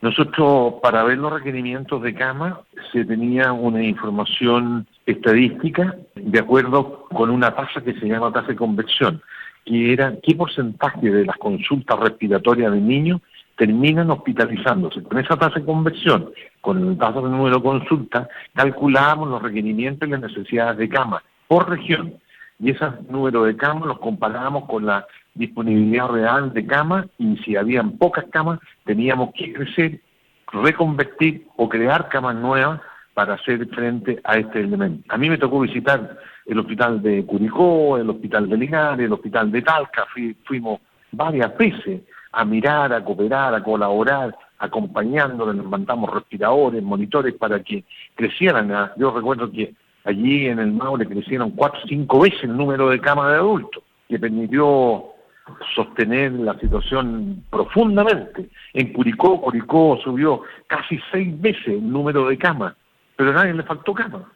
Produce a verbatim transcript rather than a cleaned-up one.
Nosotros, para ver los requerimientos de cama, se tenía una información estadística de acuerdo con una tasa que se llama tasa de conversión, que era qué porcentaje de las consultas respiratorias de niños terminan hospitalizándose. Con esa tasa de conversión, con el tasa de número de consultas, calculábamos los requerimientos y las necesidades de cama por región. Y ese número de camas los comparábamos con la disponibilidad real de camas, y si habían pocas camas teníamos que crecer, reconvertir o crear camas nuevas para hacer frente a este elemento. A mí me tocó visitar el hospital de Curicó, el hospital de Linares, el hospital de Talca. Fui, fuimos varias veces a mirar, a cooperar, a colaborar, acompañándoles, nos mandamos respiradores, monitores para que crecieran. Yo recuerdo que allí en el Maule crecieron cuatro o cinco veces el número de camas de adultos, que permitió sostener la situación profundamente. En Curicó, Curicó subió casi seis veces el número de camas, pero a nadie le faltó cama.